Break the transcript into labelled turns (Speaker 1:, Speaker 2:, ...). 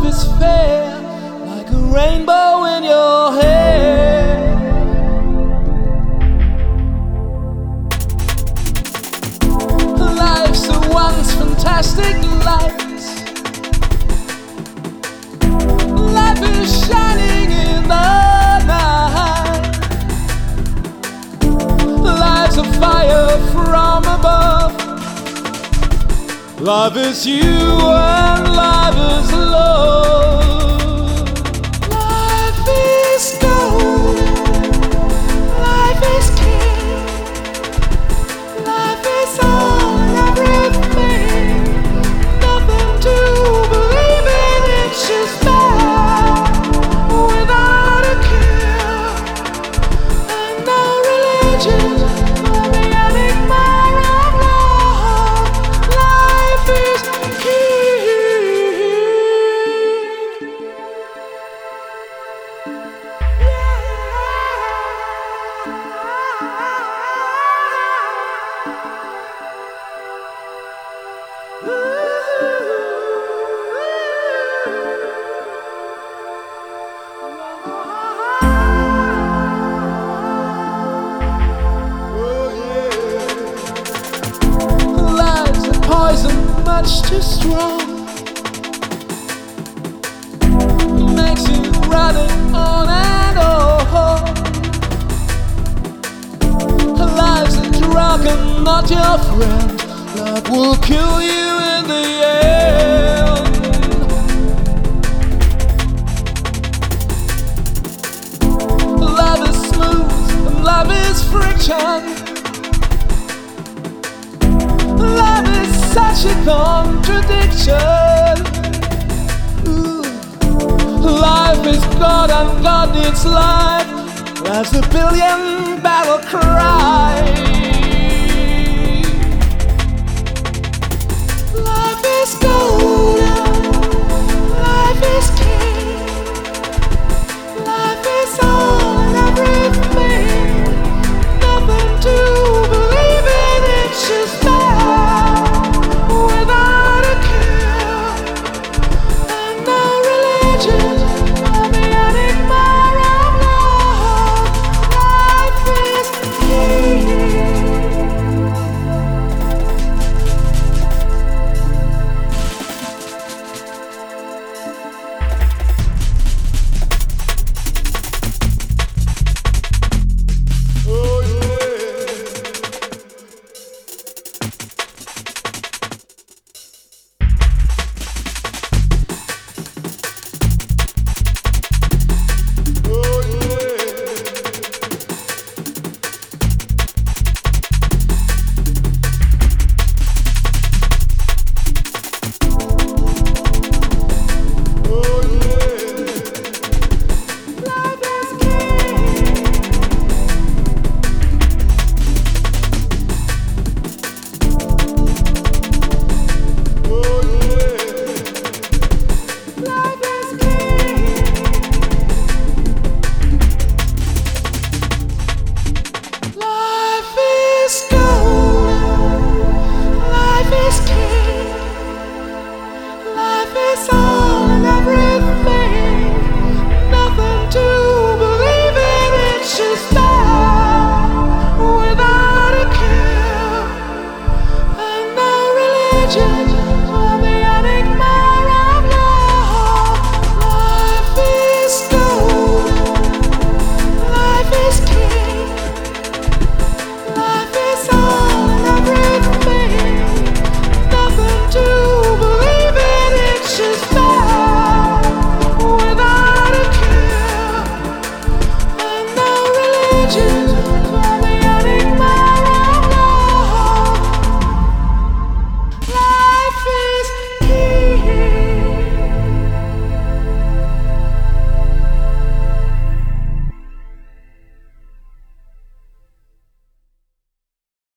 Speaker 1: is fair, like a rainbow in your hair. Life's a once fantastic light. Life is shining in the night. Life's a fire from above. Love is you and love is love. Life is gold. Life is king. Life is all and everything. Nothing to believe in, it's just bad without a care. And no religion will be adding more of love. Life is life's a poison much too strong. Makes you running on and on. Life's a drug and not your friend. Love will kill you in the end. Love is smooth and love is friction. Love is such a contradiction. Ooh. Life is God and God needs life. That's a billion battle cry. Life is golden. Life is king. Life is all and everything. Nothing to believe in, it's just bad without a care. And no religion